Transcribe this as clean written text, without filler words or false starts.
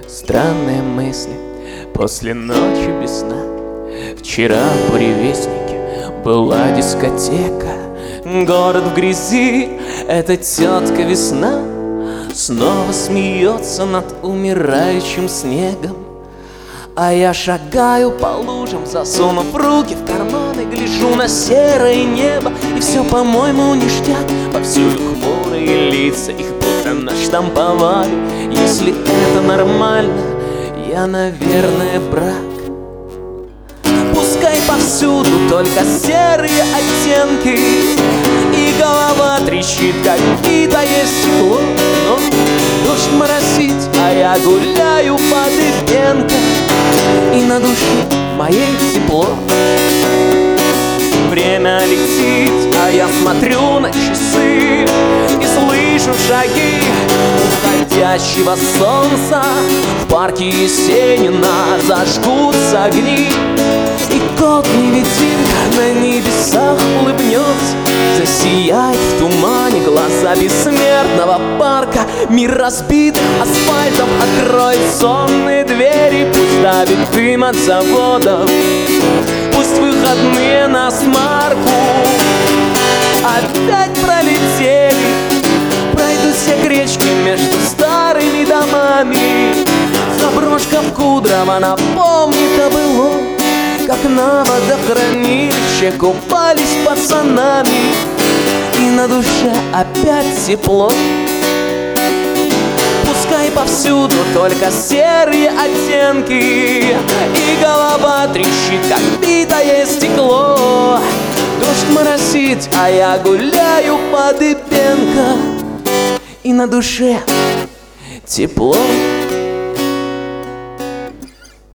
Странные мысли после ночи без сна. Вчера в Буревестнике была дискотека. Город в грязи, эта тетка весна снова смеется над умирающим снегом. А я шагаю по лужам, засунув руки в карманы, гляжу на серое небо, и все, по-моему, ништяк. Повсюду хмурые лица, их будто наштамповали. Если это нормально, я, наверное, брак. Пускай повсюду только серые оттенки, и голова трещит, как будто есть тепло. Но дождь моросит, а я гуляю по Дыбенко, и на душе моей тепло. Время летит, а я смотрю на часы и слышу шаги уходящего солнца. В парке Есенина зажгутся огни, и кот-невидимка на небесах улыбнется, засияет в тумане глаза бессмертного парка. Мир разбит асфальтом, откроет сонные двери, пусть давит дым от заводов, пусть выходные на смарку опять пролетели. Пройдут все гречки между старыми домами. Заброшка в Кудрово напомнит о былом, как на водохранилище купались пацанами, и на душе опять тепло. Пускай повсюду только серые оттенки, и голова трещит, как битое стекло. Дождь моросит, а я гуляю по Дыбенко, и на душе тепло.